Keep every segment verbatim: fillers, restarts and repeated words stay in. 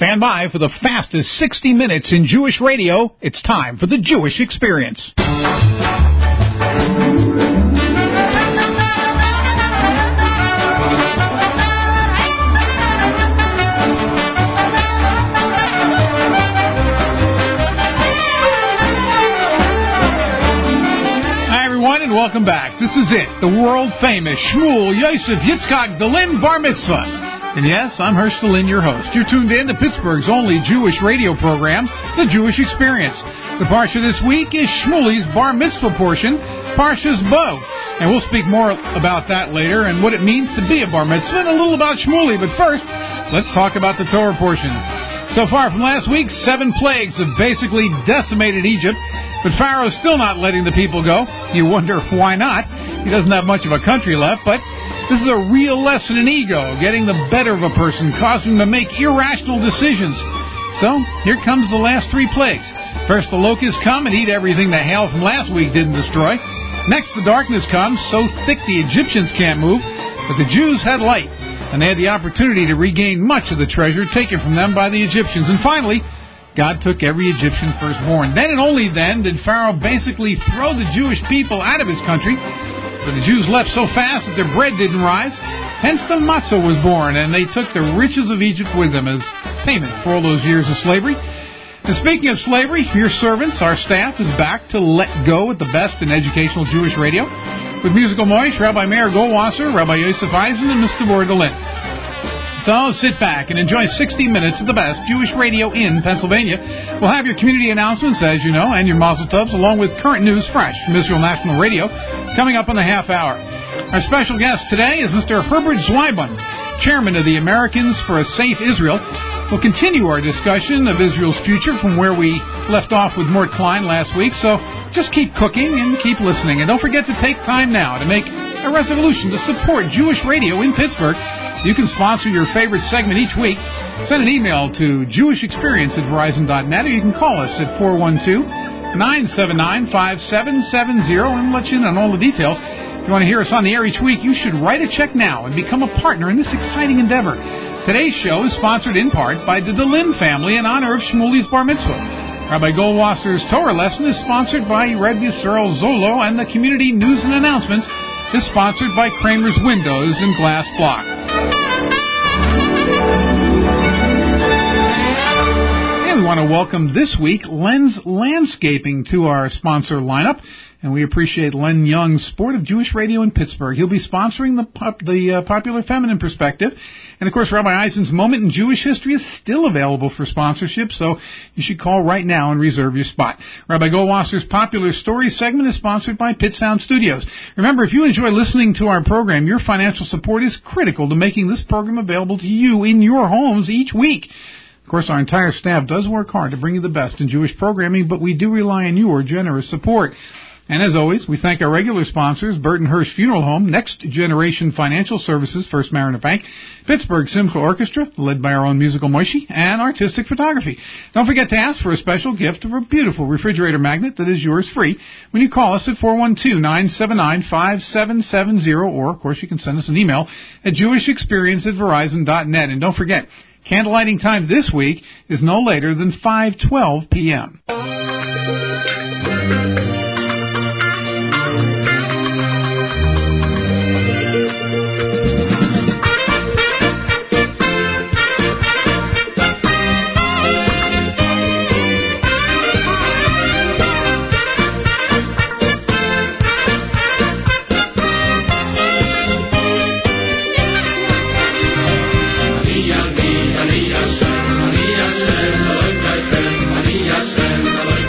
Stand by for the fastest sixty minutes in Jewish radio. It's time for the Jewish Experience. Hi, everyone, and welcome back. This is it, the world-famous Shmuel Yosef Yitzchak Delin Bar Mitzvah. And yes, I'm Hersh Delin, your host. You're tuned in to Pittsburgh's only Jewish radio program, The Jewish Experience. The parsha this week is Shmuel's Bar Mitzvah portion, Parshas Bo. And we'll speak more about that later and what it means to be a Bar Mitzvah and a little about Shmuel. But first, let's talk about the Torah portion. So far from last week, seven plagues have basically decimated Egypt, but Pharaoh's still not letting the people go. You wonder why not. He doesn't have much of a country left, but this is a real lesson in ego, getting the better of a person, causing them to make irrational decisions. So, here comes the last three plagues. First, the locusts come and eat everything the hail from last week didn't destroy. Next, the darkness comes, so thick the Egyptians can't move. But the Jews had light, and they had the opportunity to regain much of the treasure taken from them by the Egyptians. And finally, God took every Egyptian firstborn. Then and only then did Pharaoh basically throw the Jewish people out of his country. But the Jews left so fast that their bread didn't rise. Hence the matzah was born, and they took the riches of Egypt with them as payment for all those years of slavery. And speaking of slavery, your servants, our staff, is back to let go at the best in educational Jewish radio with musical moish, Rabbi Meir Goldwasser, Rabbi Yosef Eisen, and Mister Bor Delin. So sit back and enjoy sixty minutes of the best Jewish radio in Pennsylvania. We'll have your community announcements, as you know, and your mazel tovs, along with current news fresh from Israel National Radio, coming up in the half hour. Our special guest today is Mister Herbert Zweibund, chairman of the Americans for a Safe Israel. We'll continue our discussion of Israel's future from where we left off with Mort Klein last week, so just keep cooking and keep listening. And don't forget to take time now to make a resolution to support Jewish radio in Pittsburgh. You can sponsor your favorite segment each week. Send an email to jewish experience at verizon dot net, or you can call us at four one two, nine seven nine, five seven seven zero and let you in on all the details. If you want to hear us on the air each week, you should write a check now and become a partner in this exciting endeavor. Today's show is sponsored in part by the Delin family in honor of Shmuel's Bar Mitzvah. Rabbi Goldwasser's Torah lesson is sponsored by Rebbe Yisrael Zolo, and the community news and announcements is sponsored by Kramer's Windows and Glass Block. And we want to welcome this week Len's Landscaping to our sponsor lineup. And we appreciate Len Young's Sport of Jewish Radio in Pittsburgh. He'll be sponsoring the pop, the uh, Popular Feminine Perspective. And, of course, Rabbi Eisen's Moment in Jewish History is still available for sponsorship, so you should call right now and reserve your spot. Rabbi Goldwasser's Popular Stories segment is sponsored by Pit Sound Studios. Remember, if you enjoy listening to our program, your financial support is critical to making this program available to you in your homes each week. Of course, our entire staff does work hard to bring you the best in Jewish programming, but we do rely on your generous support. And as always, we thank our regular sponsors, Burton Hirsch Funeral Home, Next Generation Financial Services, First Mariner Bank, Pittsburgh Simcha Orchestra, led by our own musical Moishi, and Artistic Photography. Don't forget to ask for a special gift of a beautiful refrigerator magnet that is yours free when you call us at four one two, nine seven nine, five seven seven zero, or, of course, you can send us an email at jewish experience at verizon dot net. And don't forget, candlelighting time this week is no later than five twelve p.m. Ani Hashem, Ani Hashem, Elohim Hashem, Ani Hashem, Elohim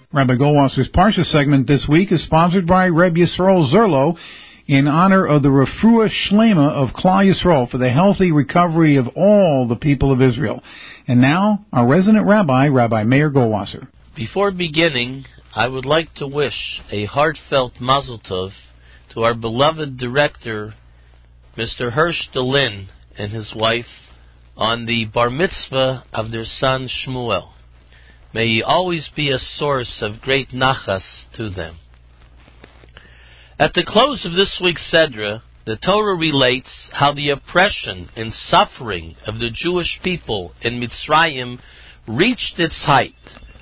Rabbi Goldwasser's Parsha segment this week is sponsored by Reb Yisrael Zerlo in honor of the Refuah Shlema of Klal Yisrael for the healthy recovery of all the people of Israel. And now, our resident rabbi, Rabbi Meir Goldwasser. Before beginning, I would like to wish a heartfelt mazel tov to our beloved director, Mister Hirsch Delin, and his wife on the bar mitzvah of their son Shmuel. May he always be a source of great nachas to them. At the close of this week's Sedra, the Torah relates how the oppression and suffering of the Jewish people in Mitzrayim reached its height.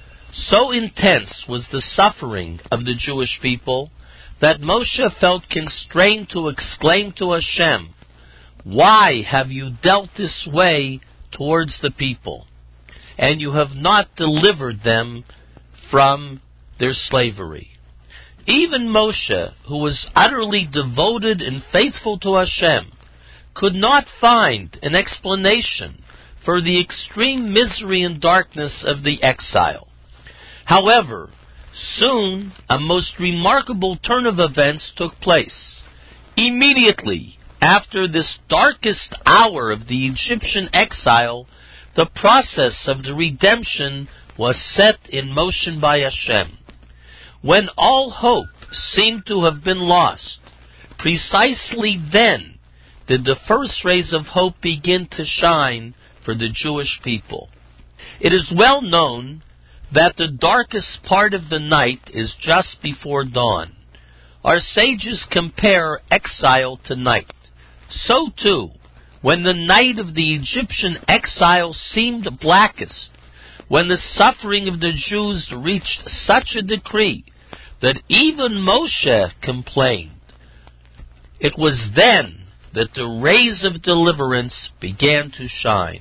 So intense was the suffering of the Jewish people that Moshe felt constrained to exclaim to Hashem, "Why have you dealt this way towards the people, and you have not delivered them from their slavery?" Even Moshe, who was utterly devoted and faithful to Hashem, could not find an explanation for the extreme misery and darkness of the exile. However, soon a most remarkable turn of events took place. Immediately after this darkest hour of the Egyptian exile, the process of the redemption was set in motion by Hashem. When all hope seemed to have been lost, precisely then did the first rays of hope begin to shine for the Jewish people. It is well known that the darkest part of the night is just before dawn. Our sages compare exile to night. So too, when the night of the Egyptian exile seemed blackest, when the suffering of the Jews reached such a decree that even Moshe complained, it was then that the rays of deliverance began to shine.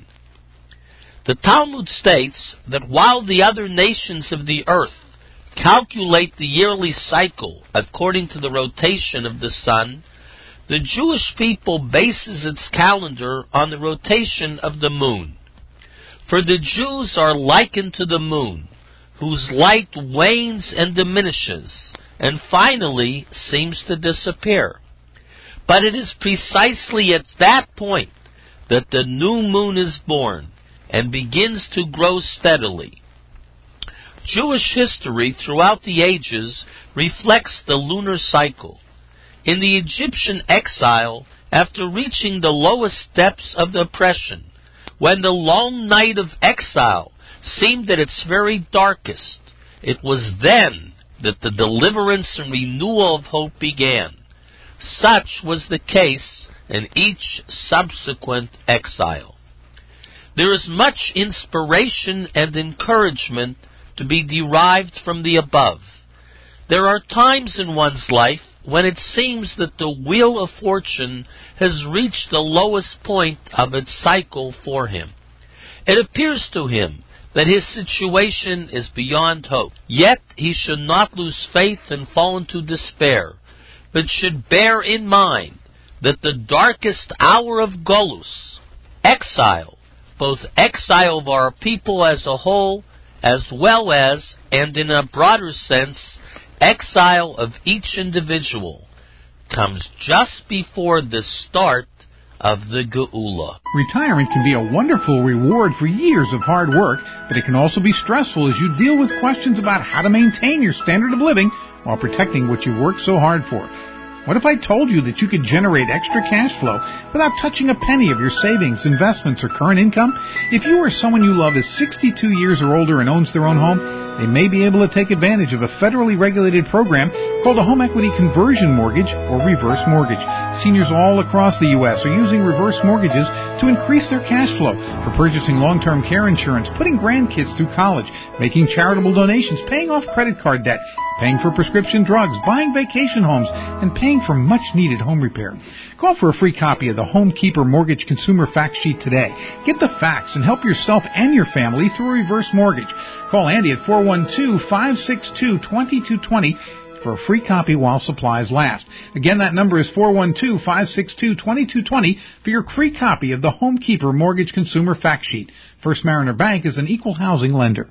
The Talmud states that while the other nations of the earth calculate the yearly cycle according to the rotation of the sun, the Jewish people bases its calendar on the rotation of the moon. For the Jews are likened to the moon, whose light wanes and diminishes, and finally seems to disappear. But it is precisely at that point that the new moon is born and begins to grow steadily. Jewish history throughout the ages reflects the lunar cycle. In the Egyptian exile, after reaching the lowest depths of the oppression, when the long night of exile seemed at its very darkest, it was then that the deliverance and renewal of hope began. Such was the case in each subsequent exile. There is much inspiration and encouragement to be derived from the above. There are times in one's life when it seems that the wheel of fortune has reached the lowest point of its cycle for him. It appears to him that his situation is beyond hope. Yet he should not lose faith and fall into despair, but should bear in mind that the darkest hour of Golus, exile, both exile of our people as a whole, as well as, and in a broader sense, exile of each individual, comes just before the start of the Geula. Retirement can be a wonderful reward for years of hard work, but it can also be stressful as you deal with questions about how to maintain your standard of living while protecting what you worked so hard for. What if I told you that you could generate extra cash flow without touching a penny of your savings, investments, or current income? If you or someone you love is sixty-two years or older and owns their own home, they may be able to take advantage of a federally regulated program called a home equity conversion mortgage or reverse mortgage. Seniors all across the U S are using reverse mortgages to increase their cash flow for purchasing long-term care insurance, putting grandkids through college, making charitable donations, paying off credit card debt, paying for prescription drugs, buying vacation homes, and paying for much-needed home repair. Call for a free copy of the Homekeeper Mortgage Consumer Fact Sheet today. Get the facts and help yourself and your family through a reverse mortgage. Call Andy at four one two, five six two, two two two zero for a free copy while supplies last. Again, that number is four one two, five six two, two two two zero for your free copy of the Homekeeper Mortgage Consumer Fact Sheet. First Mariner Bank is an equal housing lender.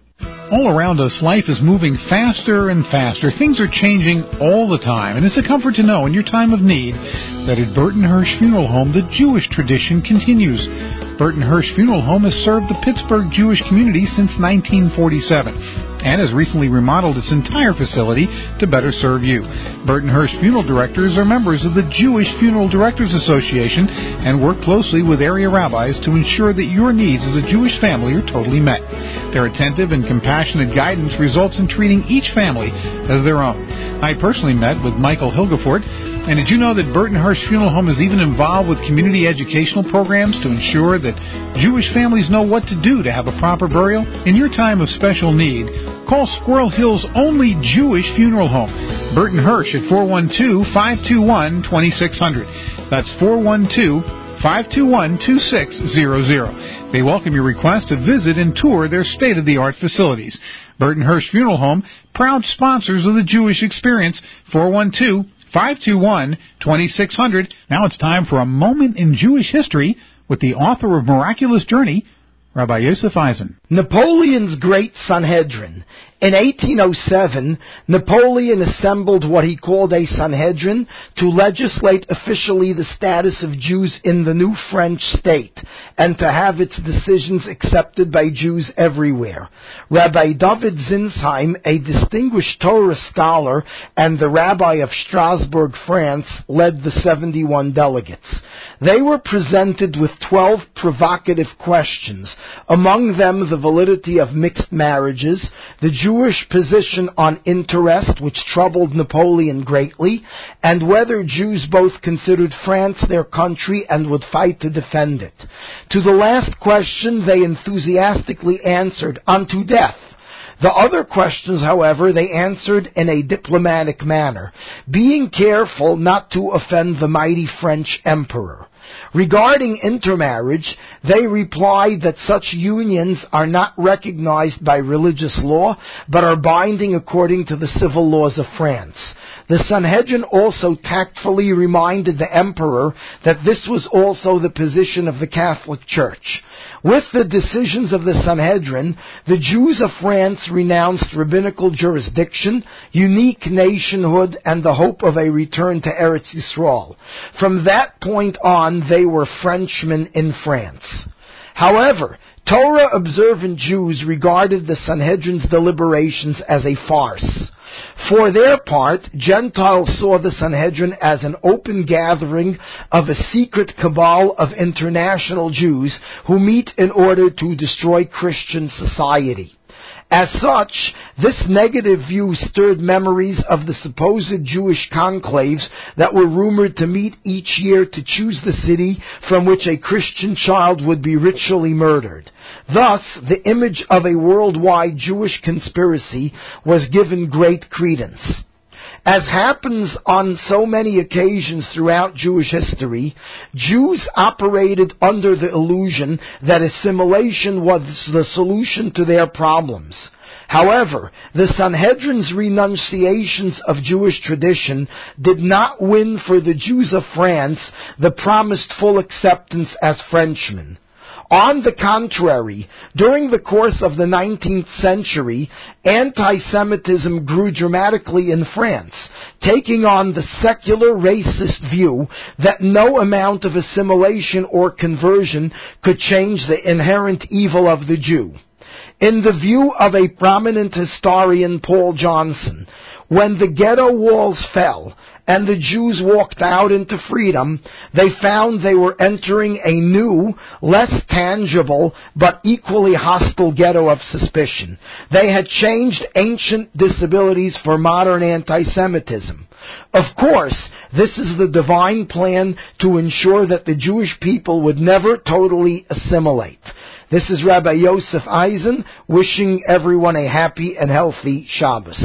All around us, life is moving faster and faster. Things are changing all the time, and it's a comfort to know in your time of need that at Burton Hirsch Funeral Home, the Jewish tradition continues. Burton Hirsch Funeral Home has served the Pittsburgh Jewish community since nineteen forty-seven and has recently remodeled its entire facility to better serve you. Burton Hirsch Funeral Directors are members of the Jewish Funeral Directors Association and work closely with area rabbis to ensure that your needs as a Jewish family are totally met. Their attentive and compassionate guidance results in treating each family as their own. I personally met with Michael Hilgefort. And did you know that Burton Hirsch Funeral Home is even involved with community educational programs to ensure that Jewish families know what to do to have a proper burial? In your time of special need, call Squirrel Hill's only Jewish funeral home, Burton Hirsch, at four one two, five two one, two six zero zero. That's four one two, five two one, two six zero zero. They welcome your request to visit and tour their state-of-the-art facilities. Burton Hirsch Funeral Home, proud sponsors of the Jewish Experience, four one two, five two one, two six zero zero. Now it's time for a moment in Jewish history with the author of Miraculous Journey, Rabbi Yosef Eisen. Napoleon's Great Sanhedrin. In eighteen oh seven, Napoleon assembled what he called a Sanhedrin to legislate officially the status of Jews in the new French state and to have its decisions accepted by Jews everywhere. Rabbi David Zinsheim, a distinguished Torah scholar and the rabbi of Strasbourg, France, led the seventy-one delegates. They were presented with twelve provocative questions, among them the validity of mixed marriages, the Jewish position on interest, which troubled Napoleon greatly, and whether Jews both considered France their country and would fight to defend it. To the last question, they enthusiastically answered, unto death. The other questions, however, they answered in a diplomatic manner, being careful not to offend the mighty French emperor. Regarding intermarriage, they replied that such unions are not recognized by religious law, but are binding according to the civil laws of France. The Sanhedrin also tactfully reminded the emperor that this was also the position of the Catholic Church. With the decisions of the Sanhedrin, the Jews of France renounced rabbinical jurisdiction, unique nationhood, and the hope of a return to Eretz Yisrael. From that point on, they were Frenchmen in France. However, Torah-observant Jews regarded the Sanhedrin's deliberations as a farce. For their part, Gentiles saw the Sanhedrin as an open gathering of a secret cabal of international Jews who meet in order to destroy Christian society. As such, this negative view stirred memories of the supposed Jewish conclaves that were rumored to meet each year to choose the city from which a Christian child would be ritually murdered. Thus, the image of a worldwide Jewish conspiracy was given great credence. As happens on so many occasions throughout Jewish history, Jews operated under the illusion that assimilation was the solution to their problems. However, the Sanhedrin's renunciations of Jewish tradition did not win for the Jews of France the promised full acceptance as Frenchmen. On the contrary, during the course of the nineteenth century, anti-Semitism grew dramatically in France, taking on the secular racist view that no amount of assimilation or conversion could change the inherent evil of the Jew. In the view of a prominent historian, Paul Johnson, when the ghetto walls fell and the Jews walked out into freedom, they found they were entering a new, less tangible, but equally hostile ghetto of suspicion. They had changed ancient disabilities for modern anti-Semitism. Of course, this is the divine plan to ensure that the Jewish people would never totally assimilate. This is Rabbi Yosef Eisen, wishing everyone a happy and healthy Shabbos.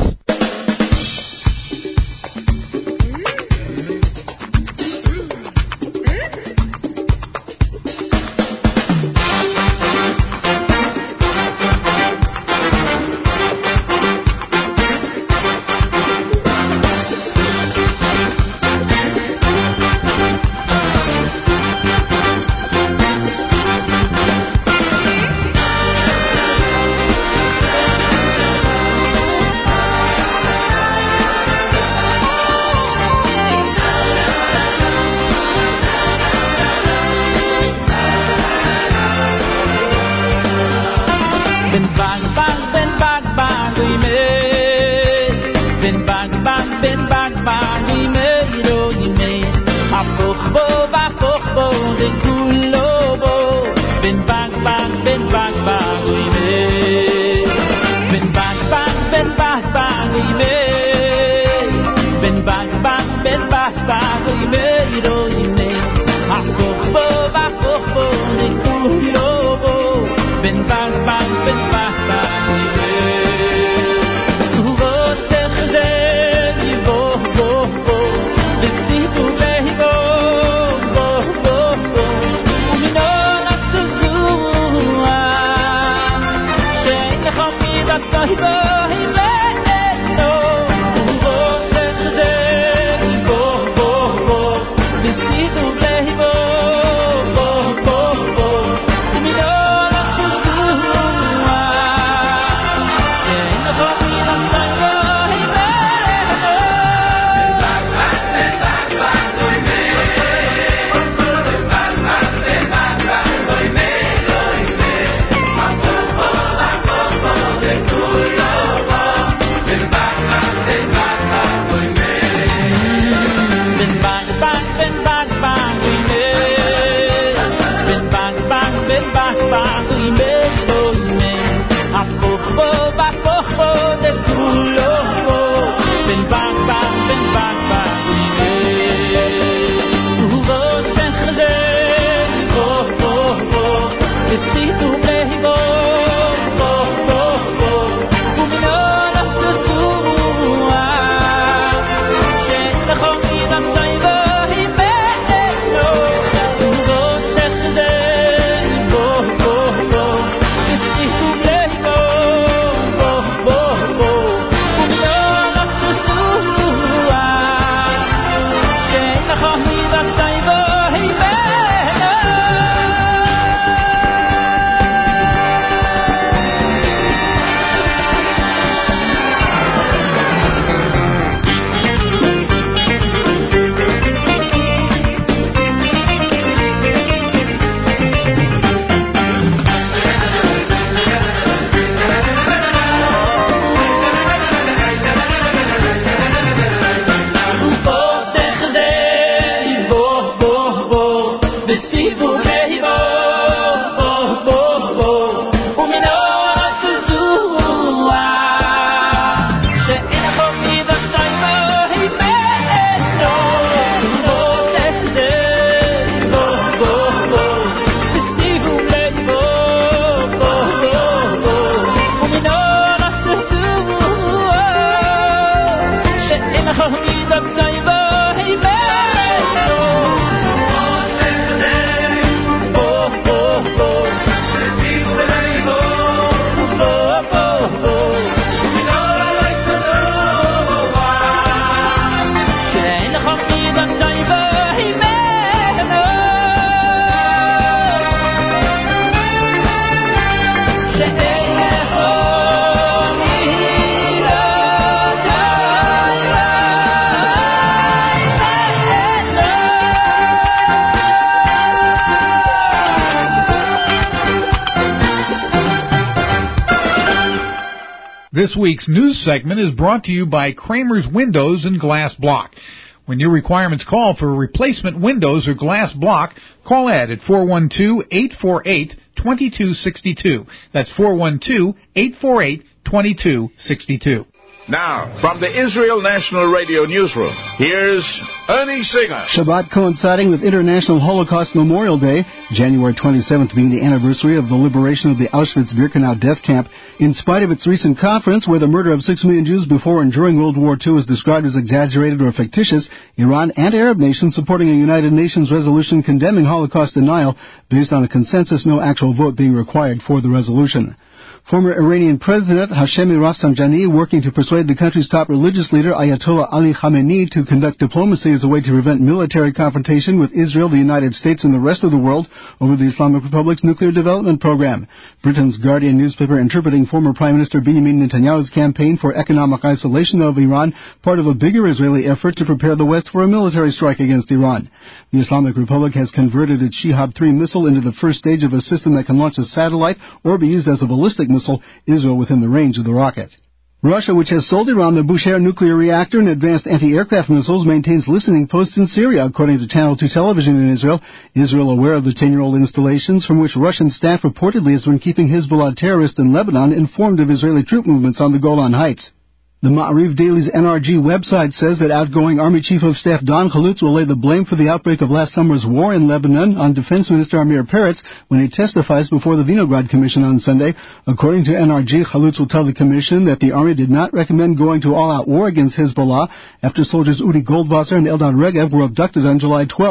This week's news segment is brought to you by Kramer's Windows and Glass Block. When your requirements call for replacement windows or glass block, call Ed at four one two, eight four eight, two two six two. That's four one two, eight four eight, two two six two. Now, from the Israel National Radio Newsroom, here's Ernie Singer. Shabbat coinciding with International Holocaust Memorial Day, January twenty-seventh being the anniversary of the liberation of the Auschwitz-Birkenau death camp. In spite of its recent conference, where the murder of six million Jews before and during World War Two is described as exaggerated or fictitious, Iran and Arab nations supporting a United Nations resolution condemning Holocaust denial based on a consensus, no actual vote being required for the resolution. Former Iranian President Hashemi Rafsanjani working to persuade the country's top religious leader Ayatollah Ali Khamenei to conduct diplomacy as a way to prevent military confrontation with Israel, the United States, and the rest of the world over the Islamic Republic's nuclear development program. Britain's Guardian newspaper interpreting former Prime Minister Benjamin Netanyahu's campaign for economic isolation of Iran, part of a bigger Israeli effort to prepare the West for a military strike against Iran. The Islamic Republic has converted its Shihab three missile into the first stage of a system that can launch a satellite or be used as a ballistic missile, Israel within the range of the rocket. Russia, which has sold Iran the Bushehr nuclear reactor and advanced anti-aircraft missiles, maintains listening posts in Syria, according to Channel two television in Israel. Israel, aware of the ten-year-old installations from which Russian staff reportedly has been keeping Hezbollah terrorists in Lebanon informed of Israeli troop movements on the Golan Heights. The Ma'ariv Daily's N R G website says that outgoing Army Chief of Staff Don Chalutz will lay the blame for the outbreak of last summer's war in Lebanon on Defense Minister Amir Peretz when he testifies before the Vinograd Commission on Sunday. According to N R G, Chalutz will tell the Commission that the Army did not recommend going to all-out war against Hezbollah after soldiers Udi Goldwasser and Eldad Regev were abducted on July twelfth.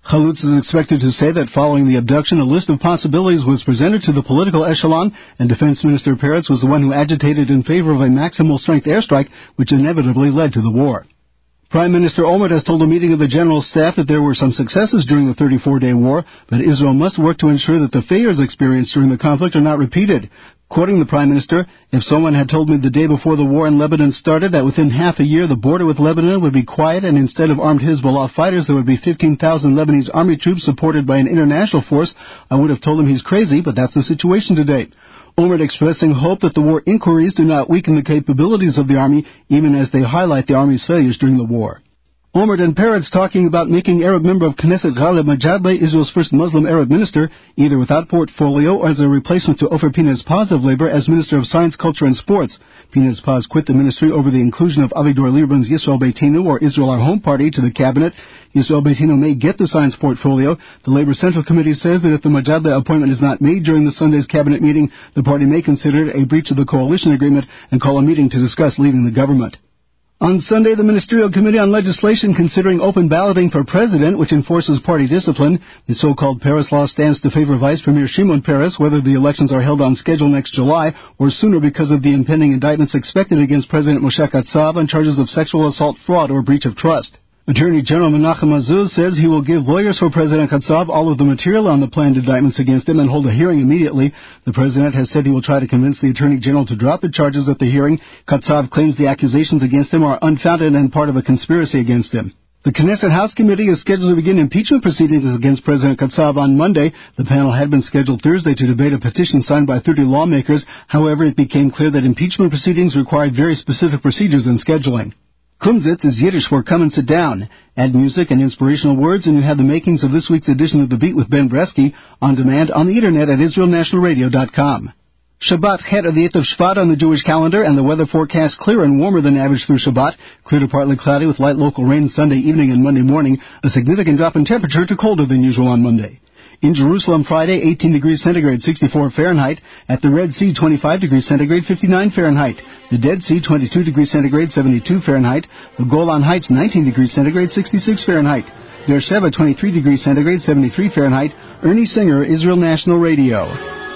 Chalutz is expected to say that following the abduction, a list of possibilities was presented to the political echelon, and Defense Minister Peretz was the one who agitated in favor of a maximal-strength airstrike, which inevitably led to the war. Prime Minister Olmert has told a meeting of the General Staff that there were some successes during the thirty-four day war, but Israel must work to ensure that the failures experienced during the conflict are not repeated. Quoting the Prime Minister, "If someone had told me the day before the war in Lebanon started that within half a year the border with Lebanon would be quiet and instead of armed Hezbollah fighters there would be fifteen thousand Lebanese army troops supported by an international force, I would have told him he's crazy, but that's the situation today." Olmert expressing hope that the war inquiries do not weaken the capabilities of the army, even as they highlight the army's failures during the war. Olmert and Peretz talking about making Arab member of Knesset Ghaleb Majadle Israel's first Muslim Arab minister, either without portfolio or as a replacement to Ofer Pinez-Paz of Labor as Minister of Science, Culture and Sports. Pinez-Paz quit the ministry over the inclusion of Avigdor Lieberman's Yisrael Beitenu, or Israel Our Home Party, to the cabinet. Yisrael Beitenu may get the science portfolio. The Labor Central Committee says that if the Majadle appointment is not made during the Sunday's cabinet meeting, the party may consider it a breach of the coalition agreement and call a meeting to discuss leaving the government. On Sunday, the Ministerial Committee on Legislation considering open balloting for president, which enforces party discipline. The so-called Peres law stands to favor Vice Premier Shimon Peres, whether the elections are held on schedule next July or sooner because of the impending indictments expected against President Moshe Katsav on charges of sexual assault, fraud, or breach of trust. Attorney General Menachem Azuz says he will give lawyers for President Katsav all of the material on the planned indictments against him and hold a hearing immediately. The president has said he will try to convince the Attorney General to drop the charges at the hearing. Katsav claims the accusations against him are unfounded and part of a conspiracy against him. The Knesset House Committee is scheduled to begin impeachment proceedings against President Katsav on Monday. The panel had been scheduled Thursday to debate a petition signed by thirty lawmakers. However, it became clear that impeachment proceedings required very specific procedures and scheduling. Kumsitz is Yiddish for come and sit down. Add music and inspirational words and you have the makings of this week's edition of The Beat with Ben Bresky on demand on the internet at Israel National Radio dot com. Shabbat Chet of the eighth of Shvat on the Jewish calendar, and the weather forecast clear and warmer than average through Shabbat. Clear to partly cloudy with light local rain Sunday evening and Monday morning. A significant drop in temperature to colder than usual on Monday. In Jerusalem, Friday, eighteen degrees centigrade, sixty-four Fahrenheit. At the Red Sea, twenty-five degrees centigrade, fifty-nine Fahrenheit. The Dead Sea, twenty-two degrees centigrade, seventy-two Fahrenheit. The Golan Heights, nineteen degrees centigrade, sixty-six Fahrenheit. Beersheba, twenty-three degrees centigrade, seventy-three Fahrenheit. Ernie Singer, Israel National Radio.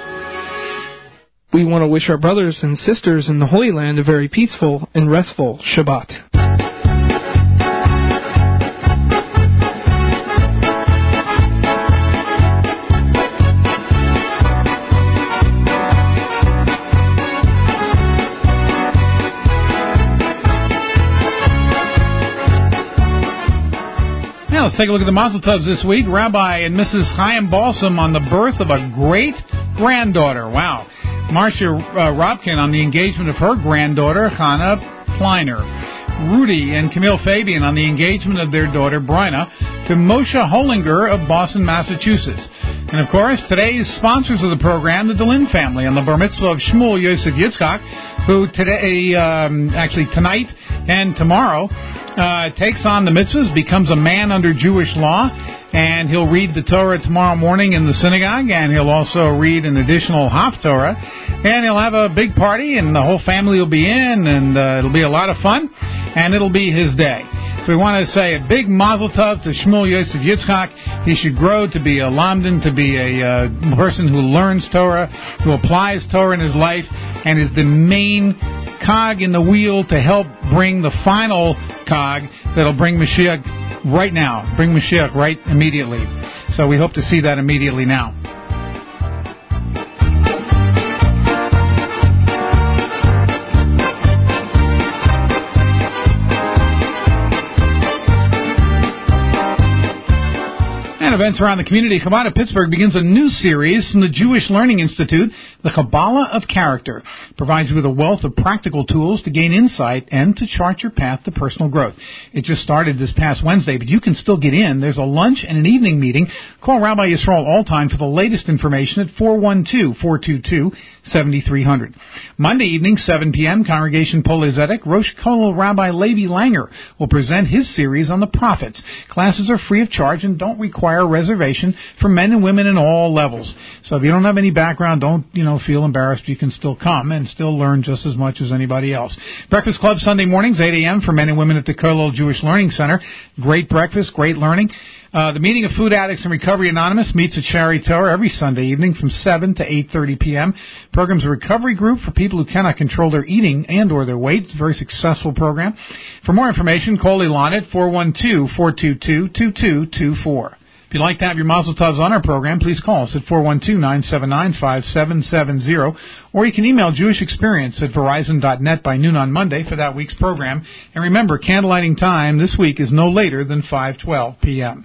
We want to wish our brothers and sisters in the Holy Land a very peaceful and restful Shabbat. Let's take a look at the Mazel Tovs this week. Rabbi and Missus Chaim Balsam on the birth of a great-granddaughter. Wow. Marcia uh, Robkin on the engagement of her granddaughter, Hannah Pleiner. Rudy and Camille Fabian on the engagement of their daughter, Bryna, to Moshe Holinger of Boston, Massachusetts. And, of course, today's sponsors of the program, the Delin family, on the bar mitzvah of Shmuel Yosef Yitzchak, who today, um, actually tonight and tomorrow, uh, takes on the mitzvahs, becomes a man under Jewish law, and he'll read the Torah tomorrow morning in the synagogue, and he'll also read an additional Haftorah, and he'll have a big party, and the whole family will be in, and uh, it'll be a lot of fun, and it'll be his day. So we want to say a big mazel tov to Shmuel Yosef Yitzchak. He should grow to be a lamdan, to be a uh, person who learns Torah, who applies Torah in his life, and is the main cog in the wheel to help bring the final cog that'll bring Mashiach right now, bring Mashiach right immediately. So we hope to see that immediately now. And events around the community. Chabad of Pittsburgh begins a new series from the Jewish Learning Institute, the Kabbalah of Character. It provides you with a wealth of practical tools to gain insight and to chart your path to personal growth. It just started this past Wednesday, but you can still get in. There's a lunch and an evening meeting. Call Rabbi Yisrael Alltime for the latest information at four one two, four two two, seven three zero zero. Monday evening, seven p.m., Congregation Polei Zedek, Rosh Kollel Rabbi Levi Langer will present his series on the prophets. Classes are free of charge and don't require hour reservation for men and women in all levels. So if you don't have any background, don't, you know, feel embarrassed. You can still come and still learn just as much as anybody else. Breakfast Club Sunday mornings, eight a.m. for men and women at the Kollel Jewish Learning Center. Great breakfast, great learning. Uh, the meeting of Food Addicts and Recovery Anonymous meets at Shari Torah every Sunday evening from seven to eight thirty p.m. Program's a recovery group for people who cannot control their eating and or their weight. It's a very successful program. For more information, call Ilan at four one two, four two two, two two two four. If you'd like to have your Mazel Tovs on our program, please call us at four one two, nine seven nine, five seven seven zero, or you can email Jewish Experience at verizon dot net by noon on Monday for that week's program. And remember, candlelighting time this week is no later than five twelve p.m.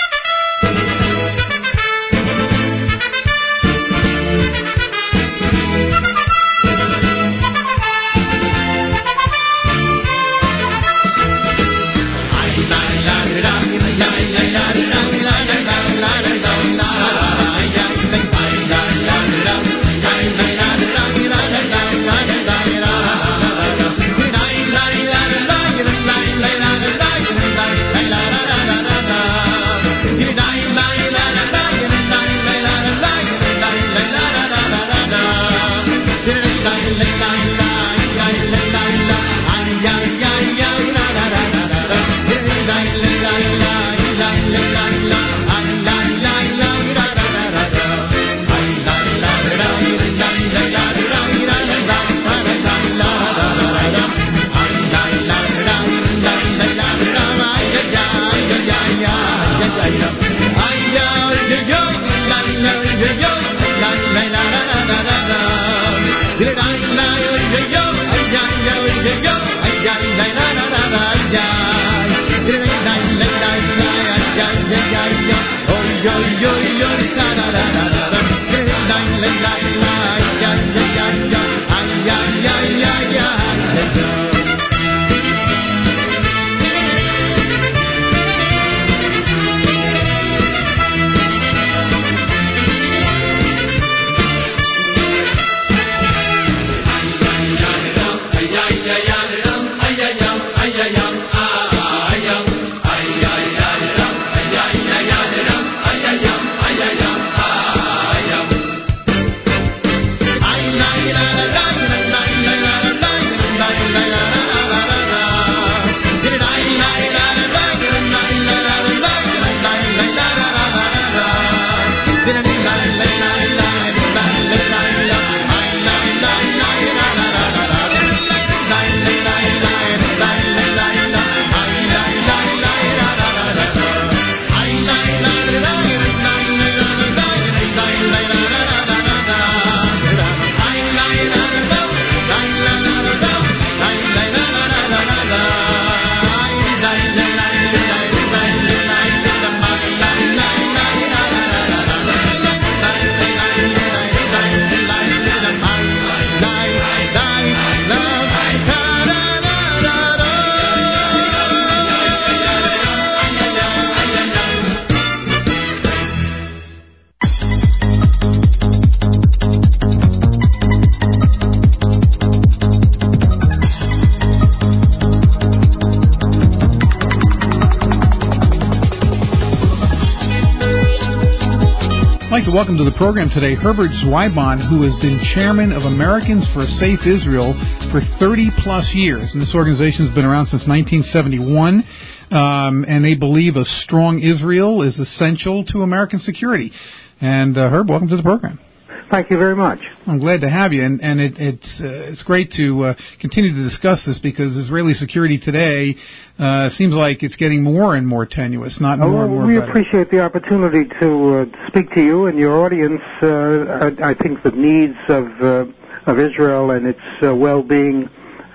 I'd like to welcome to the program today Herbert Zweibon, who has been chairman of Americans for a Safe Israel for thirty plus years. And this organization has been around since nineteen seventy-one, um, and they believe a strong Israel is essential to American security. And uh, Herb, welcome to the program. Thank you very much. I'm glad to have you, and, and it, it's uh, it's great to uh, continue to discuss this because Israeli security today uh, seems like it's getting more and more tenuous, not more oh, and more we better. appreciate the opportunity to uh, speak to you and your audience. Uh, I, I think the needs of uh, of Israel and its uh, well-being uh,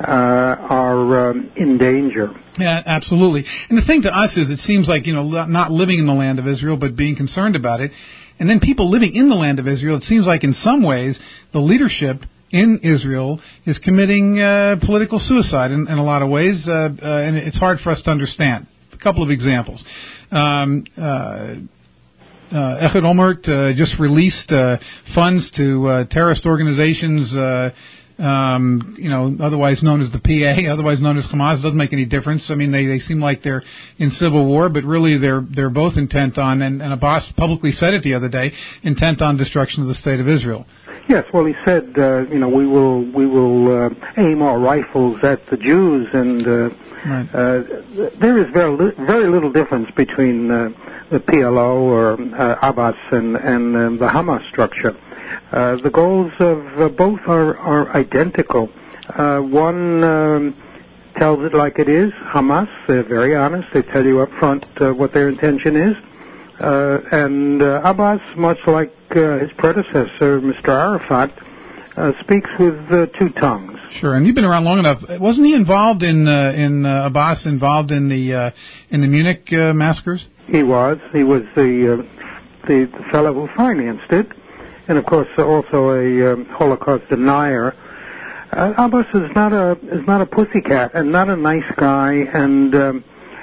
are um, in danger. Yeah, absolutely. And the thing to us is, it seems like, you know, not living in the land of Israel, but being concerned about it. And then people living in the land of Israel, it seems like in some ways the leadership in Israel is committing uh, political suicide in, in a lot of ways, uh, uh, and it's hard for us to understand. A couple of examples. Um, uh, uh, Ehud Olmert uh, just released uh, funds to uh, terrorist organizations uh, um, you know, otherwise known as the P A, otherwise known as Hamas. It doesn't make any difference. I mean, they, they seem like they're in civil war, but really they're they're both intent on, and, and Abbas publicly said it the other day, intent on destruction of the state of Israel. Yes, well, he said, uh, you know, we will we will uh, aim our rifles at the Jews, and uh, right. uh, there is very li- very little difference between uh, the P L O or uh, Abbas and and uh, the Hamas structure. Uh, the goals of uh, both are are identical. Uh, one um, tells it like it is. Hamas, they're very honest. They tell you up front uh, what their intention is. Uh, and uh, Abbas, much like uh, his predecessor, Mister Arafat, uh, speaks with uh, two tongues. Sure, and you've been around long enough. Wasn't he involved in uh, in uh, Abbas involved in the uh, in the Munich uh, massacres? He was. He was the uh, the, the fellow who financed it, and of course also a um, Holocaust denier. Uh, Abbas is not a is not a pussycat and not a nice guy, and. Um,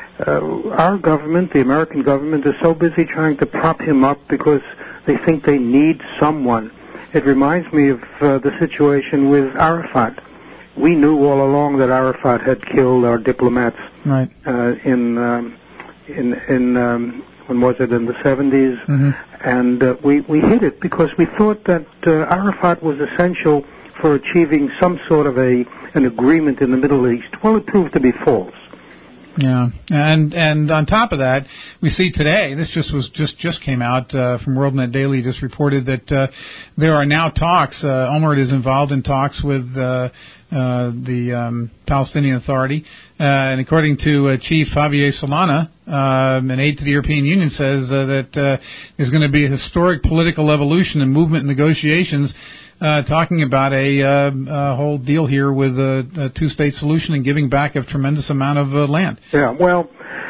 Uh, our government, the American government, is so busy trying to prop him up because they think they need someone. It reminds me of uh, the situation with Arafat. We knew all along that Arafat had killed our diplomats right. uh, in um, in in um, when was it in the seventies, mm-hmm. and uh, we we hid it because we thought that uh, Arafat was essential for achieving some sort of a an agreement in the Middle East. Well, it proved to be false. Yeah, and and on top of that, we see today. This just was just just came out uh, from WorldNet Daily. Just reported that uh, there are now talks. Uh, Olmert is involved in talks with uh, uh, the um, Palestinian Authority, uh, and according to uh, Chief Javier Solana, um, an aide to the European Union, says uh, that uh, there's going to be a historic political evolution and movement negotiations. Uh, talking about a, uh, a whole deal here with a, a two-state solution and giving back a tremendous amount of uh, land. Yeah, well,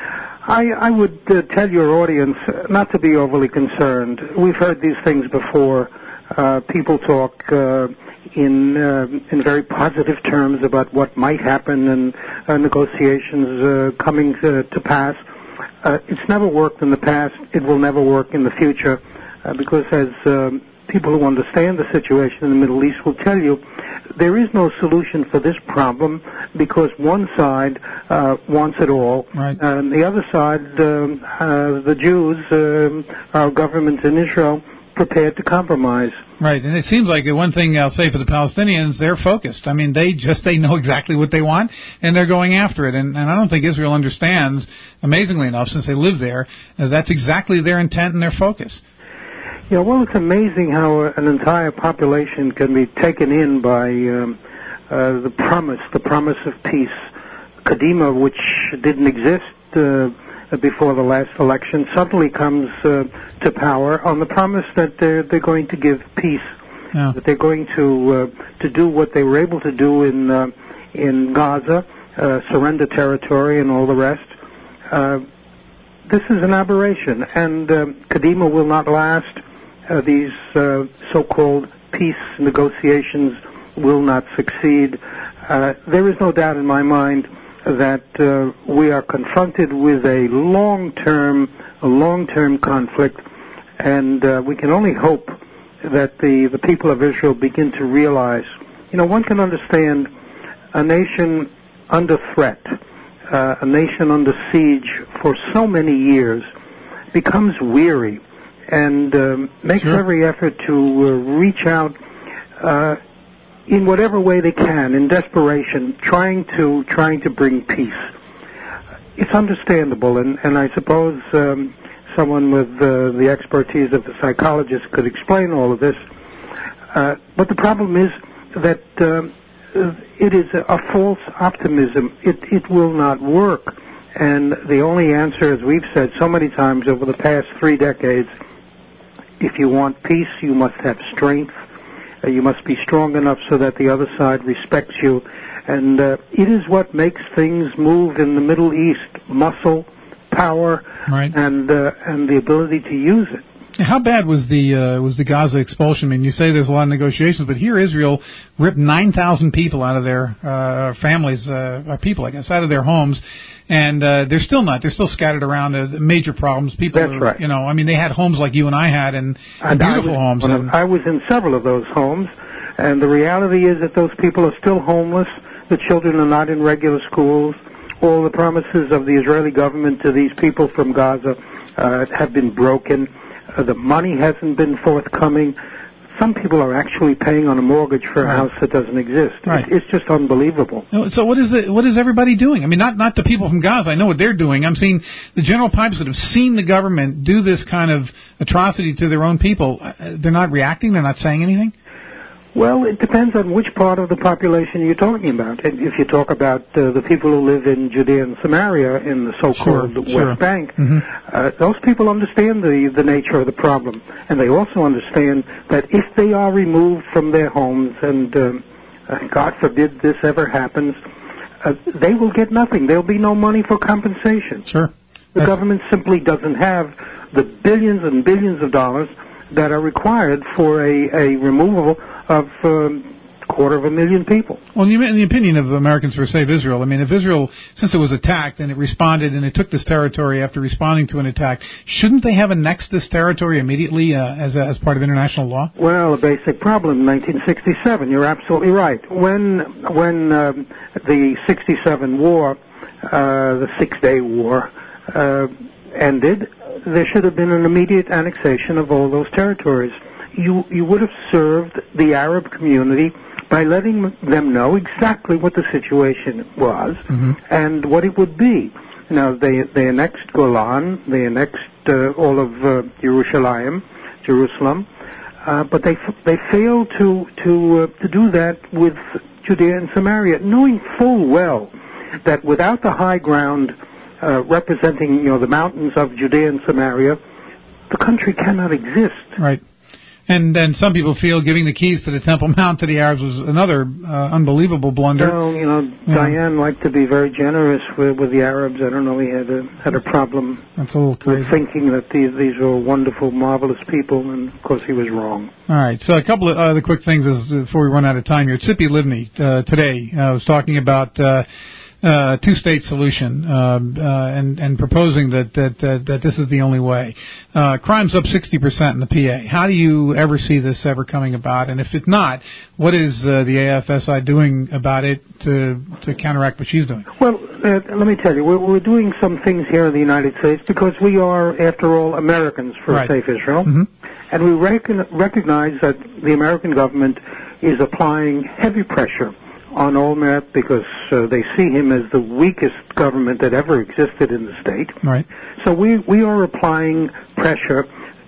I, I would uh, tell your audience not to be overly concerned. We've heard these things before. Uh, people talk uh, in uh, in very positive terms about what might happen and uh, negotiations uh, coming to, to pass. Uh, it's never worked in the past. It will never work in the future uh, because as... Um, people who understand the situation in the Middle East will tell you there is no solution for this problem because one side uh, wants it all, right. and the other side, um, uh, the Jews, um, our government in Israel, prepared to compromise. Right, and it seems like one thing I'll say for the Palestinians, they're focused. I mean, they just they know exactly what they want, and they're going after it. And, and I don't think Israel understands, amazingly enough, since they live there, uh, that's exactly their intent and their focus. Yeah, well, it's amazing how an entire population can be taken in by um, uh, the promise, the promise of peace. Kadima, which didn't exist uh, before the last election, suddenly comes uh, to power on the promise that they're, they're going to give peace, yeah. that they're going to uh, to do what they were able to do in uh, in Gaza, uh, surrender territory and all the rest. Uh, this is an aberration, and uh, Kadima will not last. Uh, these uh, so-called peace negotiations will not succeed. Uh, there is no doubt in my mind that uh, we are confronted with a long-term, a long-term conflict, and uh, we can only hope that the, the people of Israel begin to realize, you know, one can understand a nation under threat, uh, a nation under siege for so many years becomes weary and um, makes sure. every effort to uh, reach out uh, in whatever way they can, in desperation, trying to trying to bring peace. It's understandable, and, and I suppose um, someone with uh, the expertise of the psychologist could explain all of this. Uh, but the problem is that um, it is a, a false optimism. It, it will not work. And the only answer, as we've said so many times over the past three decades, if you want peace, you must have strength. Uh, you must be strong enough so that the other side respects you. And uh, it is what makes things move in the Middle East: muscle, power, right. and uh, and the ability to use it. How bad was the uh, was the Gaza expulsion? I mean, you say there's a lot of negotiations, but here Israel ripped nine thousand people out of their uh, families, uh, or people, I guess, out of their homes, and uh, they're still not. They're still scattered around. Uh, major problems. People, That's are, right. You know, I mean, they had homes like you and I had, and, and and beautiful I was, homes. And I was in several of those homes. And the reality is that those people are still homeless. The children are not in regular schools. All the promises of the Israeli government to these people from Gaza uh, have been broken. Uh, the money hasn't been forthcoming. Some people are actually paying on a mortgage for a right. house that doesn't exist. Right. It's, it's just unbelievable. So what is the, what is everybody doing? I mean, not not the people from Gaza. I know what they're doing. I'm seeing the general pipes that have seen the government do this kind of atrocity to their own people. They're not reacting. They're not saying anything. Well, it depends on which part of the population you're talking about. If you talk about uh, the people who live in Judea and Samaria in the so-called sure, West sure. Bank, mm-hmm. uh, those people understand the, the nature of the problem. And they also understand that if they are removed from their homes, and um, uh, God forbid this ever happens, uh, they will get nothing. There will be no money for compensation. Sure. The That's... government simply doesn't have the billions and billions of dollars that are required for a, a removal of um, a quarter of a million people. Well, in the opinion of Americans for Save Israel, I mean, if Israel, since it was attacked and it responded and it took this territory after responding to an attack, shouldn't they have annexed this territory immediately uh, as a, as part of international law? Well, a basic problem, nineteen sixty-seven. You're absolutely right. When when um, the sixty-seven war, uh, the Six-Day War, uh, ended, there should have been an immediate annexation of all those territories. You you would have served the Arab community by letting them know exactly what the situation was mm-hmm. and what it would be. Now, they they annexed Golan, they annexed uh, all of uh, Jerusalem, Jerusalem, uh, but they they failed to to uh, to do that with Judea and Samaria, knowing full well that without the high ground uh, representing, you know, the mountains of Judea and Samaria, the country cannot exist. Right. And and some people feel giving the keys to the Temple Mount to the Arabs was another uh, unbelievable blunder. Well, you know, yeah. Dayan liked to be very generous with, with the Arabs. I don't know, he had a had a problem That's a little crazy. with thinking that these these were wonderful, marvelous people, and of course he was wrong. All right, so a couple of other quick things as, before we run out of time here. Tzipi Livni uh, today uh, was talking about uh, uh, two-state solution um, uh, and, and proposing that, that, that, that this is the only way. Uh, crime's up sixty percent in the P A. How do you ever see this ever coming about? And if it's not, what is uh, the A F S I doing about it to, to counteract what she's doing? Well, uh, let me tell you, we're, we're doing some things here in the United States because we are, after all, Americans for right. Safe Israel. Mm-hmm. And we recon- recognize that the American government is applying heavy pressure on Olmert because uh, they see him as the weakest government that ever existed in the state. Right. So we, we are applying pressure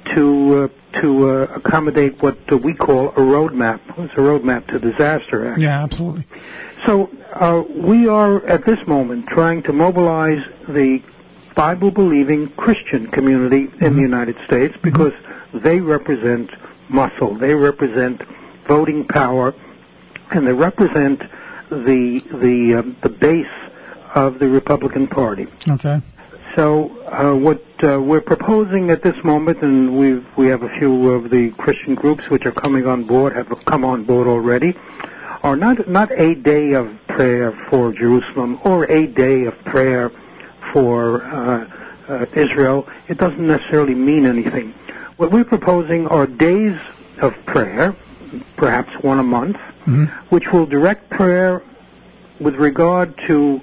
to uh, to uh, accommodate what uh, we call a roadmap. It's a roadmap to disaster, actually. Yeah, absolutely. So uh, we are, at this moment, trying to mobilize the Bible-believing Christian community mm-hmm. in the United States because mm-hmm. they represent muscle. They represent voting power, and they represent the the uh, the base of the Republican Party. Okay. So uh, what uh, we're proposing at this moment, and we we have a few of the Christian groups which are coming on board, have come on board already, are not not a day of prayer for Jerusalem or a day of prayer for uh, uh, Israel. It doesn't necessarily mean anything. What we're proposing are days of prayer, perhaps one a month, mm-hmm. which will direct prayer with regard to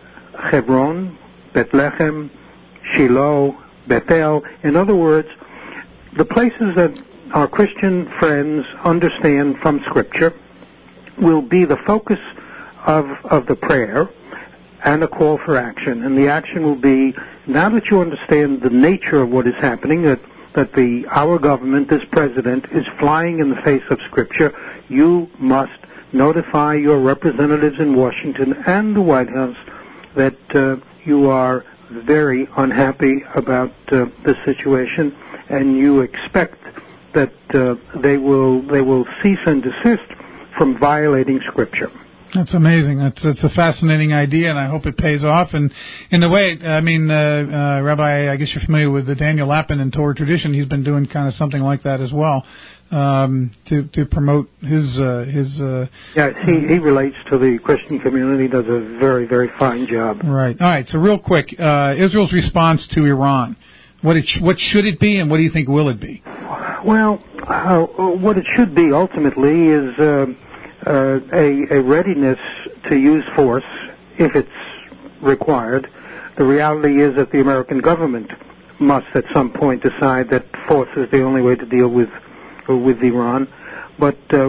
Hebron, Bethlehem, Shiloh, Bethel. In other words, the places that our Christian friends understand from Scripture will be the focus of, of the prayer and a call for action. And the action will be, now that you understand the nature of what is happening, that that the our government, this president, is flying in the face of Scripture, you must notify your representatives in Washington and the White House that uh, you are very unhappy about uh, the situation, and you expect that uh, they will they will cease and desist from violating Scripture. That's amazing. That's that's a fascinating idea, and I hope it pays off. And in a way, I mean, uh, uh, Rabbi, I guess you're familiar with the Daniel Lapin in Torah tradition. He's been doing kind of something like that as well um, to to promote his uh, his. Uh, yeah, he he relates to the Christian community. Does a very very fine job. Right. All right. So real quick, uh, Israel's response to Iran. What it sh- what should it be, and what do you think will it be? Well, uh, what it should be ultimately is uh, uh, a, a readiness to use force if it's required. The reality is that the American government must at some point decide that force is the only way to deal with with Iran. But uh,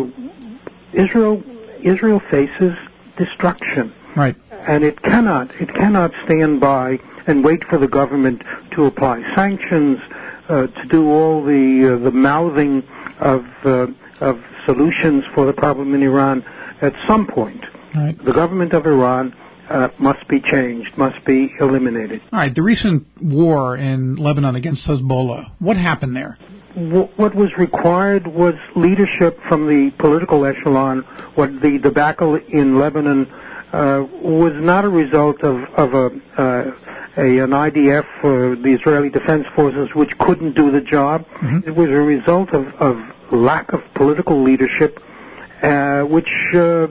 Israel Israel faces destruction. Right. And it cannot it cannot stand by and wait for the government to apply sanctions, uh, to do all the uh, the mouthing of uh, of solutions for the problem in Iran. At some point, right. the government of Iran uh, must be changed, must be eliminated. All right. The recent war in Lebanon against Hezbollah, what happened there? What was required was leadership from the political echelon. What the debacle in Lebanon uh, was not a result of, of a, uh, a an I D F, uh, the Israeli Defense Forces, which couldn't do the job. Mm-hmm. It was a result of, of lack of political leadership, uh, which uh,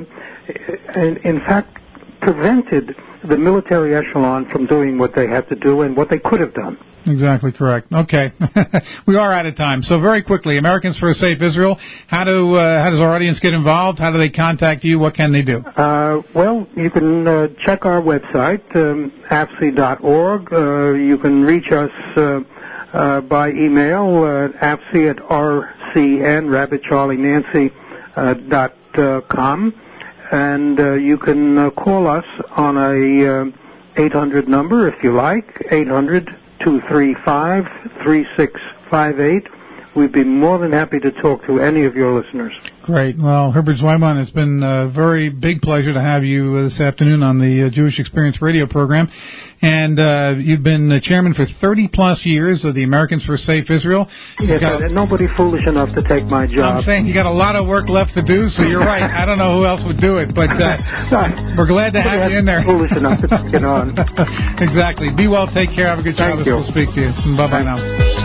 in, in fact prevented the military echelon from doing what they had to do and what they could have done. Exactly correct. Okay. We are out of time. So very quickly, Americans for a Safe Israel, how do uh, how does our audience get involved? How do they contact you? What can they do? Uh, well, you can uh, check our website, um, A F C dot org. Uh, you can reach us uh, uh, by email, uh, A F C at R C N, Rabbit Charlie Nancy, uh, dot uh, com. And uh, you can uh, call us on a uh, eight hundred number if you like, eight hundred two three five three six five eight. We'd be more than happy to talk to any of your listeners. Great. Well, Herbert Zweiman, it's been a very big pleasure to have you this afternoon on the Jewish Experience radio program. And uh, you've been the chairman for thirty-plus years of the Americans for Safe Israel. Yes, got, and nobody foolish enough to take my job. I'm saying you got a lot of work left to do, so you're right. I don't know who else would do it, but uh, we're glad to have you in there. Foolish enough to take it on. Exactly. Be well, take care, have a good Thank job. you. We'll speak to you. Bye-bye now.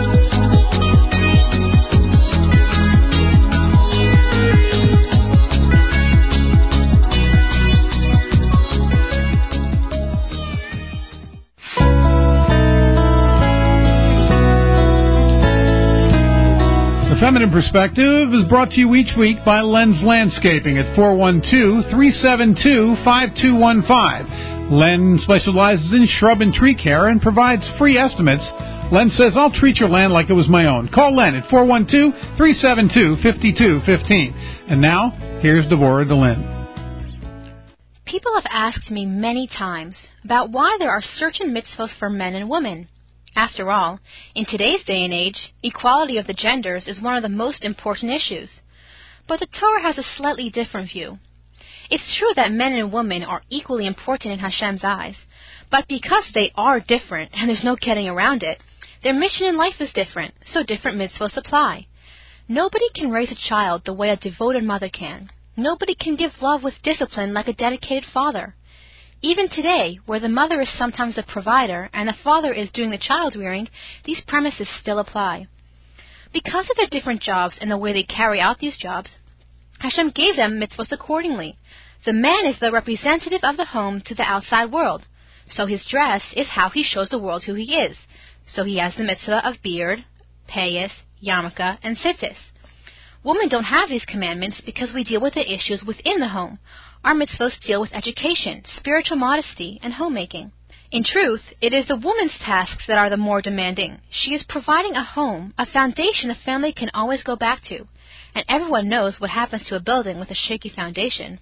Feminine Perspective is brought to you each week by Lens Landscaping at four one two, three seven two, five two one five. Len specializes in shrub and tree care and provides free estimates. Len says, I'll treat your land like it was my own. Call Len at four one two, three seven two, five two one five. And now, here's Devorah DeLynn. People have asked me many times about why there are certain mitzvos for men and women. After all, in today's day and age, equality of the genders is one of the most important issues. But the Torah has a slightly different view. It's true that men and women are equally important in Hashem's eyes, but because they are different, and there's no getting around it, their mission in life is different, so different mitzvos apply. Nobody can raise a child the way a devoted mother can. Nobody can give love with discipline like a dedicated father. Even today, where the mother is sometimes the provider and the father is doing the child rearing, these premises still apply. Because of their different jobs and the way they carry out these jobs, Hashem gave them mitzvahs accordingly. The man is the representative of the home to the outside world, so his dress is how he shows the world who he is. So he has the mitzvah of beard, payas, yarmulke, and tzitzis. Women don't have these commandments because we deal with the issues within the home. Our mitzvahs deal with education, spiritual modesty, and homemaking. In truth, it is the woman's tasks that are the more demanding. She is providing a home, a foundation a family can always go back to. And everyone knows what happens to a building with a shaky foundation.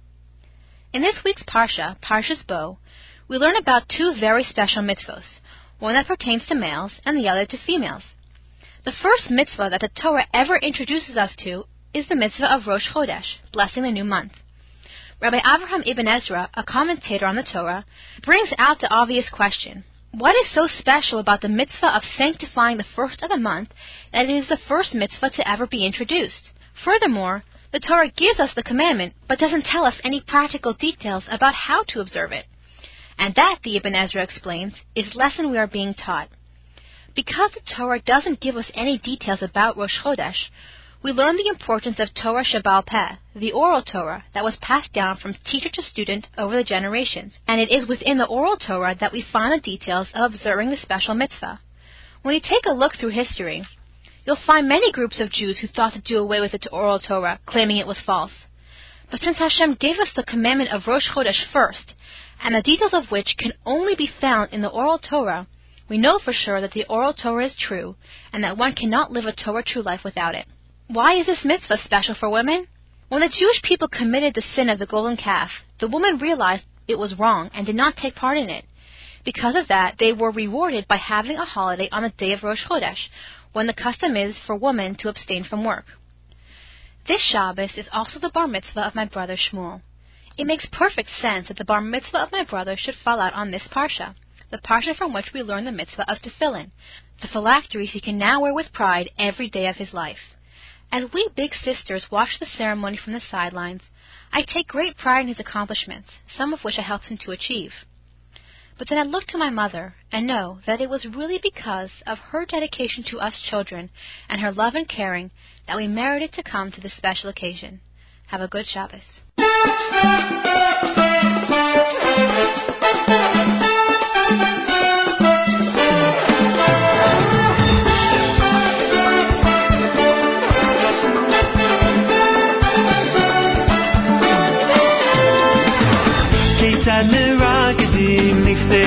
In this week's Parsha, Parshas Bo, we learn about two very special mitzvahs, one that pertains to males and the other to females. The first mitzvah that the Torah ever introduces us to is the mitzvah of Rosh Chodesh, blessing the new month. Rabbi Avraham Ibn Ezra, a commentator on the Torah, brings out the obvious question. What is so special about the mitzvah of sanctifying the first of the month that it is the first mitzvah to ever be introduced? Furthermore, the Torah gives us the commandment, but doesn't tell us any practical details about how to observe it. And that, the Ibn Ezra explains, is lesson we are being taught. Because the Torah doesn't give us any details about Rosh Chodesh, we learn the importance of Torah Shebaal Peh, the oral Torah that was passed down from teacher to student over the generations. And it is within the oral Torah that we find the details of observing the special mitzvah. When you take a look through history, You'll find many groups of Jews who thought to do away with the oral Torah, claiming it was false. But since Hashem gave us the commandment of Rosh Chodesh first, and the details of which can only be found in the oral Torah, we know for sure that the oral Torah is true, and that one cannot live a Torah-true life without it. Why is this mitzvah special for women? When the Jewish people committed the sin of the golden calf, the woman realized it was wrong and did not take part in it. Because of that, they were rewarded by having a holiday on the day of Rosh Chodesh, when the custom is for women to abstain from work. This Shabbos is also the bar mitzvah of my brother Shmuel. It makes perfect sense that the bar mitzvah of my brother should fall out on this parsha, the parsha from which we learn the mitzvah of tefillin, the phylacteries he can now wear with pride every day of his life. As we big sisters watch the ceremony from the sidelines, I take great pride in his accomplishments, some of which I helped him to achieve. But then I look to my mother and know that it was really because of her dedication to us children and her love and caring that we merited to come to this special occasion. Have a good Shabbos. כיצד מרקדים לפני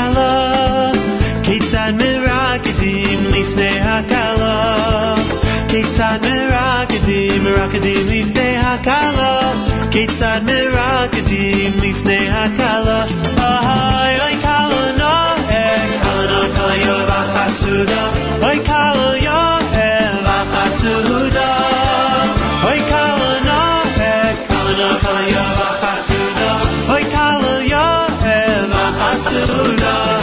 הכלה, כיצד מרקדים לפני הכלה, כיצד מרקדים מרקדים לפני הכלה, כיצד מרקדים לפני הכלה. אוי אוי כלה נוהג, כלה כלה יובה חסודה, אוי כלה יובה וחסודה, אוי כלה נוהג, כלה כלה יובה חסודה, אוי כלה יובה וחסודה.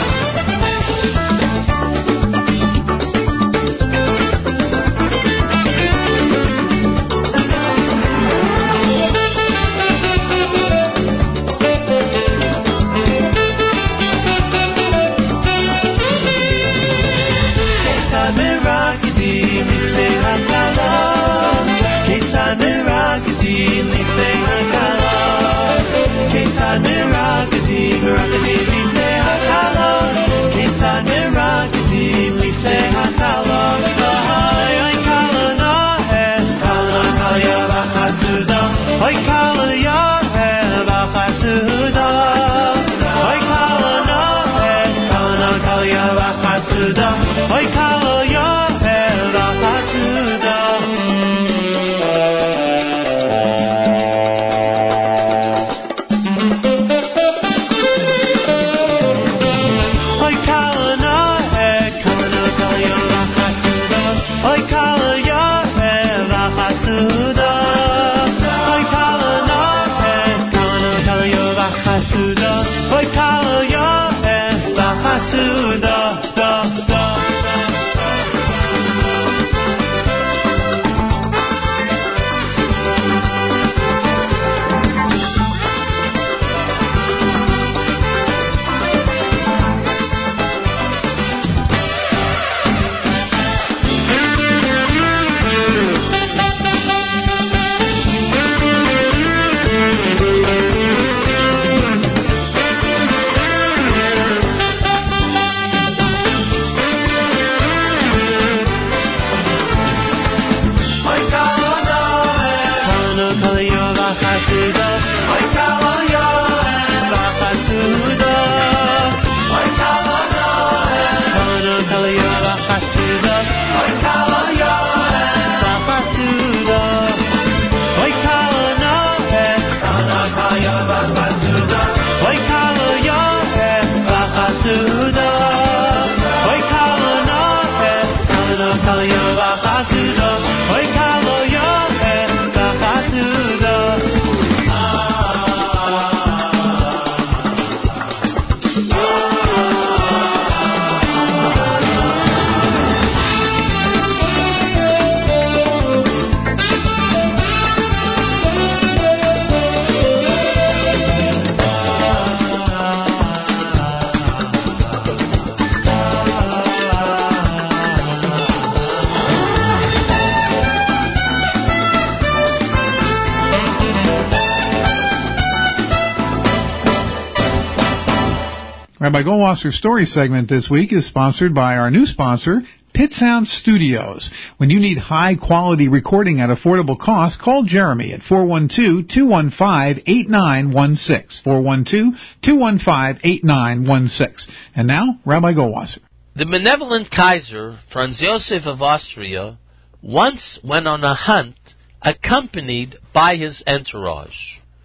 Rabbi Goldwasser's story segment this week is sponsored by our new sponsor, Pit Sound Studios. When you need high-quality recording at affordable cost, call Jeremy at four one two, two one five, eight nine one six, four one two, two one five, eight nine one six. And now, Rabbi Goldwasser. The benevolent Kaiser, Franz Josef of Austria, once went on a hunt accompanied by his entourage.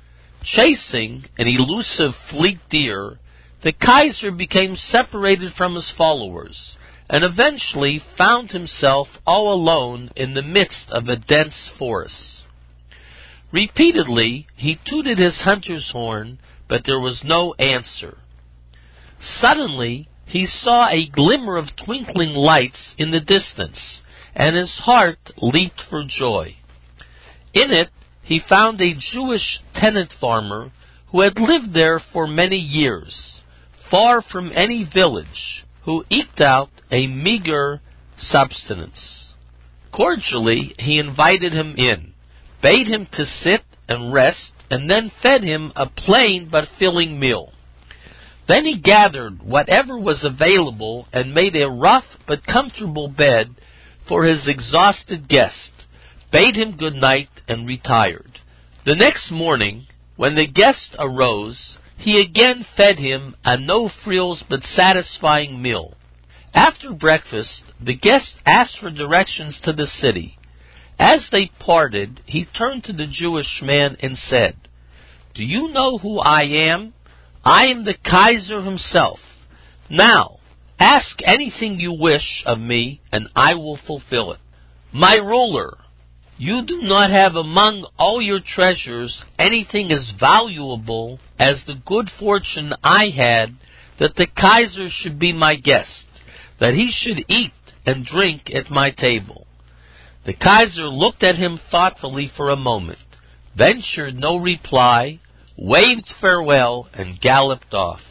Chasing an elusive fleet deer, the Kaiser became separated from his followers and eventually found himself all alone in the midst of a dense forest. Repeatedly, he tooted his hunter's horn, but there was no answer. Suddenly, he saw a glimmer of twinkling lights in the distance, and his heart leaped for joy. In it, he found a Jewish tenant farmer who had lived there for many years, far from any village, who eked out a meager subsistence. Cordially, he invited him in, bade him to sit and rest, and then fed him a plain but filling meal. Then he gathered whatever was available and made a rough but comfortable bed for his exhausted guest, bade him good night, and retired. The next morning, when the guest arose, he again fed him a no-frills but satisfying meal. After breakfast, the guest asked for directions to the city. As they parted, he turned to the Jewish man and said, "Do you know who I am? I am the Kaiser himself. Now, ask anything you wish of me, and I will fulfill it. My ruler, you do not have among all your treasures anything as valuable as the good fortune I had that the Kaiser should be my guest, that he should eat and drink at my table." The Kaiser looked at him thoughtfully for a moment, ventured no reply, waved farewell, and galloped off.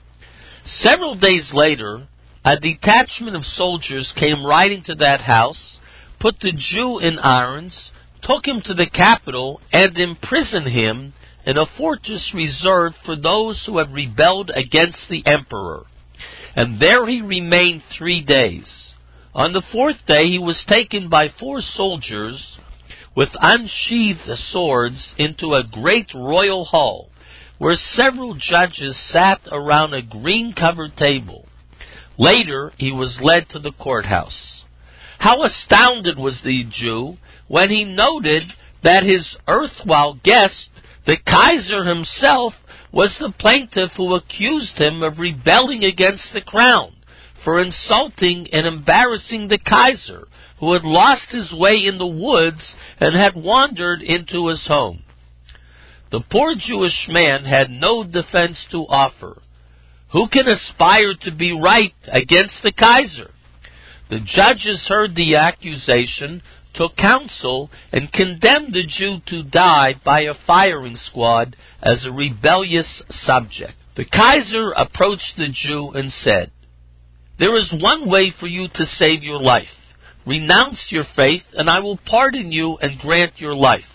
Several days later, a detachment of soldiers came riding to that house, put the Jew in irons, took him to the capital, and imprisoned him in a fortress reserved for those who had rebelled against the emperor. And there he remained three days. On the fourth day he was taken by four soldiers with unsheathed swords into a great royal hall, where several judges sat around a green-covered table. Later he was led to the courthouse. How astounded was the Jew when he noted that his erstwhile guest, the Kaiser himself, was the plaintiff who accused him of rebelling against the crown, for insulting and embarrassing the Kaiser, who had lost his way in the woods and had wandered into his home. The poor Jewish man had no defense to offer. Who can aspire to be right against the Kaiser? The judges heard the accusation, took counsel, and condemned the Jew to die by a firing squad as a rebellious subject. The Kaiser approached the Jew and said, "There is one way for you to save your life. Renounce your faith, and I will pardon you and grant your life.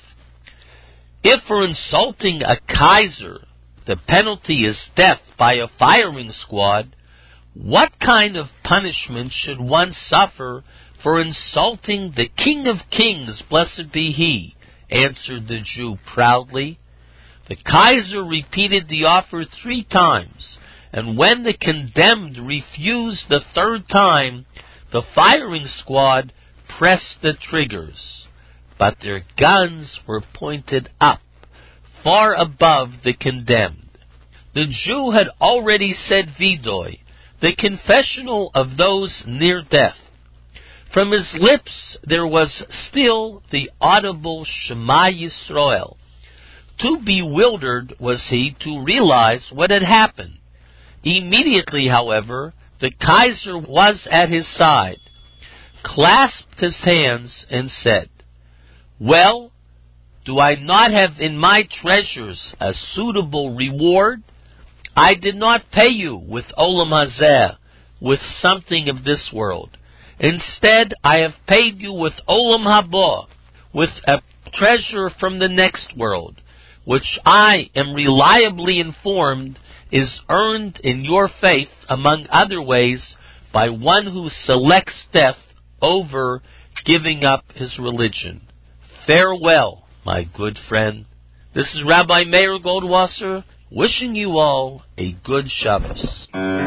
If for insulting a Kaiser the penalty is death by a firing squad, what kind of punishment should one suffer for insulting the King of Kings, blessed be he?" answered the Jew proudly. The Kaiser repeated the offer three times, and when the condemned refused the third time, the firing squad pressed the triggers. But their guns were pointed up, far above the condemned. The Jew had already said Vidoy, the confessional of those near death. From his lips there was still the audible Shema Yisrael. Too bewildered was he to realize what had happened. Immediately, however, the Kaiser was at his side, clasped his hands, and said, "Well, do I not have in my treasures a suitable reward? I did not pay you with Olam Hazeh, with something of this world. Instead, I have paid you with Olam Haba, with a treasure from the next world, which I am reliably informed is earned in your faith, among other ways, by one who selects death over giving up his religion. Farewell, my good friend. This is Rabbi Meir Goldwasser wishing you all a good Shabbos.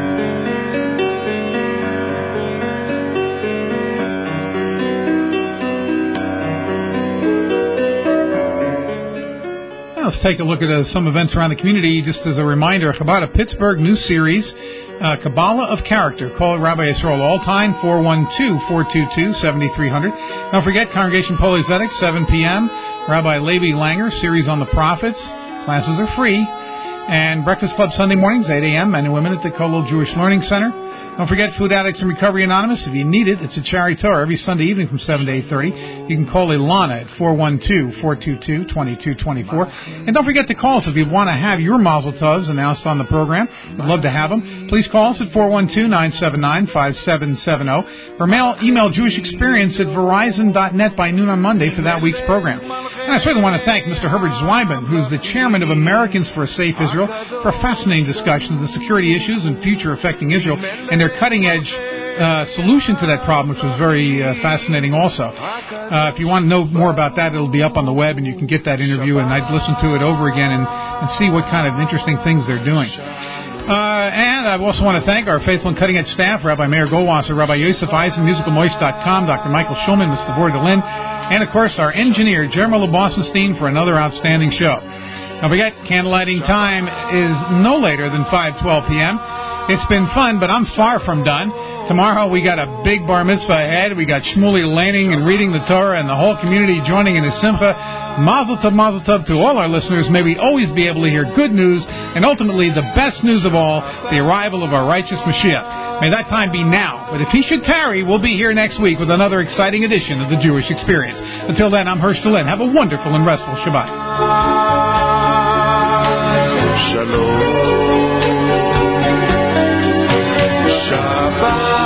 Let's take a look at uh, some events around the community. Just as a reminder, Chabad of Pittsburgh new series, uh, Kabbalah of Character. Call Rabbi Yisrael all-time, four one two, four two two, seven three zero zero. Don't forget, Congregation Polizetics, seven p.m. Rabbi Levi Langer, series on the prophets. Classes are free. And Breakfast Club Sunday mornings, eight a.m., men and women at the Kollel Jewish Learning Center. Don't forget Food Addicts and Recovery Anonymous. If you need it, it's a charity Torah every Sunday evening from seven to eight thirty. You can call Ilana at four one two, four two two, two two two four. And don't forget to call us if you want to have your Mazel Tovs announced on the program. We'd love to have them. Please call us at four one two, nine seven nine, five seven seven zero or mail, email Jewish Experience at verizon dot net by noon on Monday for that week's program. And I certainly want to thank Mister Herbert Zweiman, who's the chairman of Americans for a Safe Israel, for a fascinating discussion of the security issues and future affecting Israel and their cutting-edge uh, solution to that problem, which was very uh, fascinating also. Uh, if you want to know more about that, it'll be up on the web, and you can get that interview, and I'd listen to it over again and, and see what kind of interesting things they're doing. Uh, and I also want to thank our faithful and cutting-edge staff, Rabbi Meir Goldwasser, Rabbi Yosef Eisen, musical moist dot com, Doctor Michael Schulman, Mister Vore DeLin, and, of course, our engineer, Jeremy LeBossenstein, for another outstanding show. Don't forget, candlelighting time is no later than five twelve p.m. It's been fun, but I'm far from done. Tomorrow we got a big bar mitzvah ahead. We got Shmuley laning and reading the Torah and the whole community joining in a simcha. Mazel tov, mazel tov to all our listeners. May we always be able to hear good news and ultimately the best news of all, the arrival of our righteous Mashiach. May that time be now. But if he should tarry, we'll be here next week with another exciting edition of the Jewish Experience. Until then, I'm Hersh Lynn. Have a wonderful and restful Shabbat. Shalom. Shabbat.